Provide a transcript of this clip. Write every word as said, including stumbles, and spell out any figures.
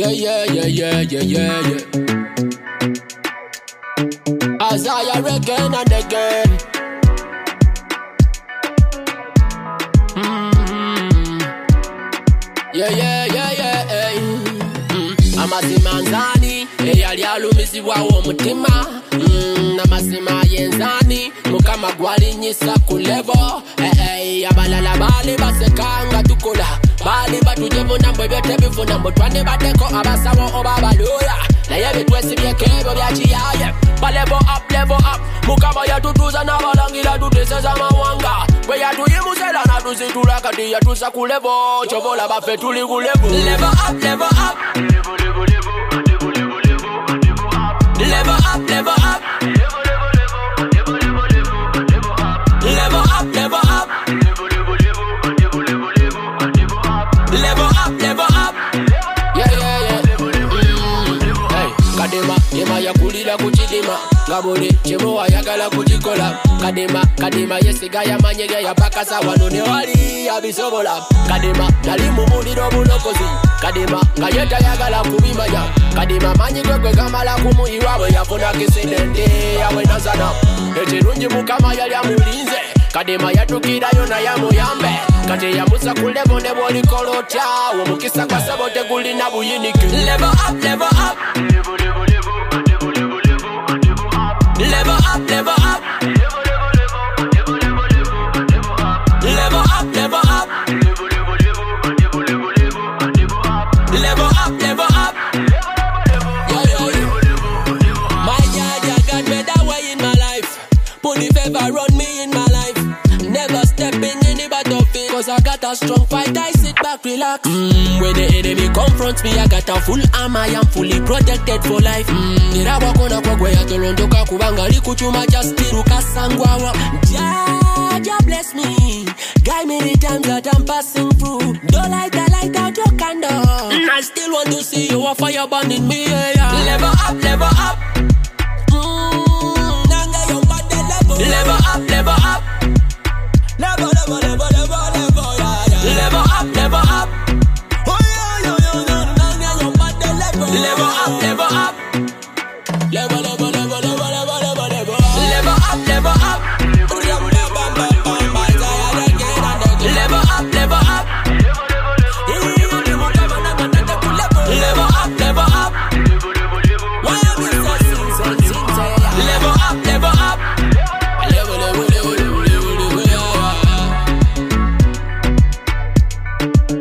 Yeah, yeah, yeah, yeah, yeah, yeah, yeah. As I again and again. Mm-hmm. Yeah, yeah, yeah, yeah, yeah. Mm. Amasimanzani, eyali alumisibwa omutima. Mm, Namasima yenzani, mukama gwalinyisa ku level. Eh, eh, abalala bali basekanga tukola. Bali batujevu na mbwe byote bifuna mutwane bateko abasawo oba baloya. Naye bitwesi byekebo byakiyaye. Ba level up, level up. Mukama yatutuza n'abalangira tuteseza mawanga. Bwe yatuyimusela natuzitula kati yatusa ku level. Chobola baffe tuli ku level. Level up, level up. Level up, level up. Level up, level up. Level up, level up. Yeah, yeah, yeah. Mm. Hey, Kadema, Dema yakulira kuchidima. Ngabuli, chemo ayagala kuchikola. Kadema, Kadema yesiga yamanyege yapakasa wano ne wali yabisobola. Kadema, nali mu muliro bulokozi. Kadema, ngayeta yagala kubimanya. Kadema manyige gwe gamala kumuyiwa bwe yafuna kisidende yawe nazana. Ekirungi mukama yali amulinze. Kadema yatukirayo na yamuyambe. Kati yamusa ku level ne bwolikolotya. Omukisa kwa sebo tegulina buyinike. Level up, level up. Level up, level up. Level up, level up. Level up, level up. Yeah, yeah, yeah. My God, yeah, God made a way in my life. Put the favor on me in my life. Never stepping in the battlefield, cause I got a strong fight, I sit back, relax. Mm, when the enemy confronts me, I got a full armor, I am fully protected for life. Mm, nirawa kona kwa gwe ya tolondoka kubanga likuchuma jastiru kasangwawa. Jaja bless me, guide me the times that I'm passing through. Don't light the light out your candle. Mm, I still want to see your fire burning me, yeah, yeah. Level up, level up. Mm, nanga your body level. Level up, level up. Level, level, level, level, level, yeah, yeah. Level up, level up. Oh, yeah, yeah, yeah, yeah. Now, now, your body level. Level up, level up. Level, level, level, level, level, level, level. Level up, level up. Level up, level up. Level up, level up. Why are we so sing, so sing, say yeah. Level up, level up. Level, level, level, level, level, level, yeah.